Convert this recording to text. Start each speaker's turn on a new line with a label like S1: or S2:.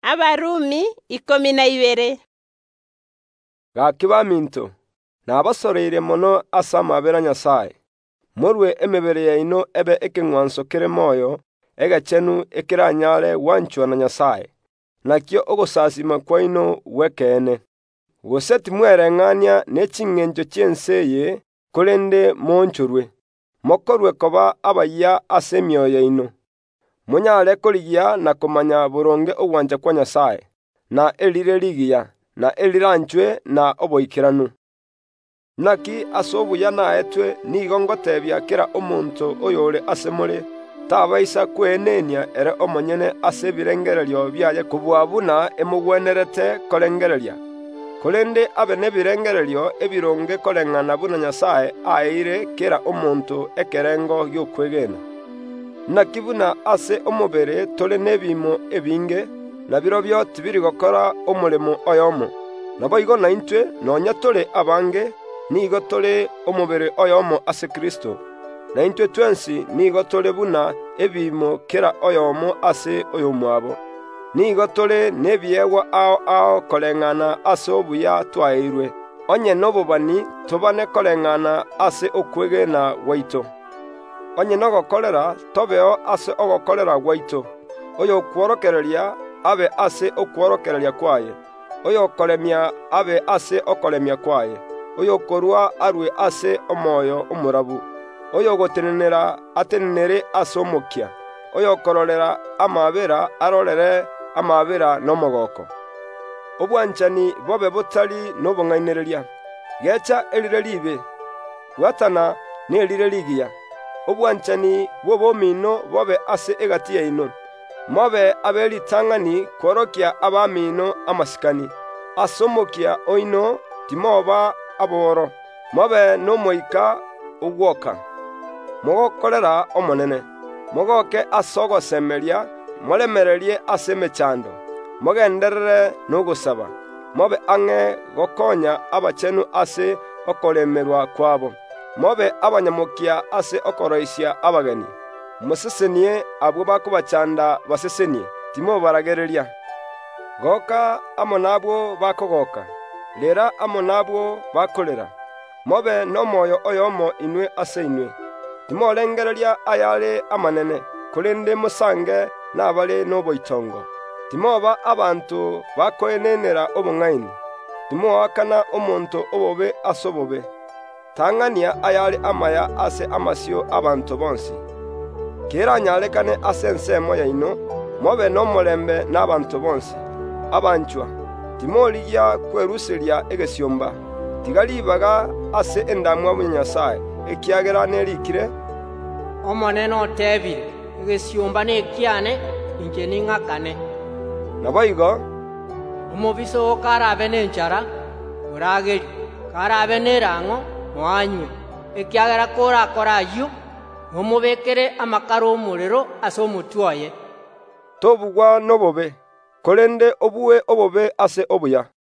S1: Abarumi 12.
S2: Gaki baminto nabasoroire mono asa amabera Nyasaye morwe emibere yaino ebe ekeng'wanso kere moyo egachenu ekiranyare wanchwa na Nyasaye nakyo ogosasima kwaino wekene goseti mwereng'ania n'eking'encho ky'enseye kolende monchorwe mokorwe koba abaya ase emyoyo yaino munyare korigia na komanya boronge ogwancha kwa Nyasaye na elire ligia na eliranchwe na oboikiranu naki asobuya naetwe nigo ngotebia kera omonto oyore asemore tabaisa kwenenia ere omonyene ase birengererio byaye kubwabuna emugwenerete korengereria kolende abe nebirengererio ebironge koreng'ana buna Nyasaye aire kera omonto ekerengo gyokwegena nakibuna ase omobere tole nebimo ebinge nabiro byo tibiri gokora omulemo oyomo naboigo naintwe nonya tole abange nigo tole omobere oyomo ase Kristo naintwe twensi nigo tole buna ebimo kera oyomo ase oyomwabo nigo tole nebiewa ao koleng'ana ase obuya twairwe onye nobobani tobane koleng'ana ase okwegena waito onye nogokorera tobeo ase ogokorera gwaito oyo kworokereria abe ase okworokereria kwaye oyo koremia abe ase okoremia kwaye oyo korwa arwe ase omoyo omurabu oyo gotenenera atenenere ase omokia oyo kororera amabera arorere amabera n'omogoko obwanchani bobe botari n'obong'ainereria gecha elire libe gwatana n'elire ligia obwanchani bw'obomino bobe ase egati yaino mobe aberitang'ani kworokia abamino amasikani asomokia oino timoba aboro mobe n'omoika ogwoka mogokorera omonene mogoke ase ogosemeria moremererie ase emechando mogenderere n'ogosaba mobe ang'e gokonya abachenu ase okoremerwa kwabo mobe abanyamokia ase okoroisia abageni musesenie abwo bakobachanda basesenie timo baragereria goka amo nabwo bakogoka lera amo nabwo bakolera mobe n'omoyo oyomo inwe ase inwe timorengereria ayare amanene kolende musange nabare n'oboitongo timoba abantu bakoenenera obong'aini timoakana omonto obobe ase obobe tang'ania ayare amaya ase amasio abantu bonsi kera nyarekane ase ensemo yaino mobe n'omorembe n'abantu bonsi abanchwa timorigia kwerusiria egesiomba tigaribaga ase endamwa bwa Nyasaye ekiagera nerikire
S3: omonene otebire egesiomba nekiane inche ning'akane
S2: naboigo
S3: omobiso karabe nenchara orage karabe nerang'o mwanywe ekiagera korakora aywo omubekere amakaro omuriro ase omotwaye
S2: tobugwa nobobe kolende obuwe obobe ase obuya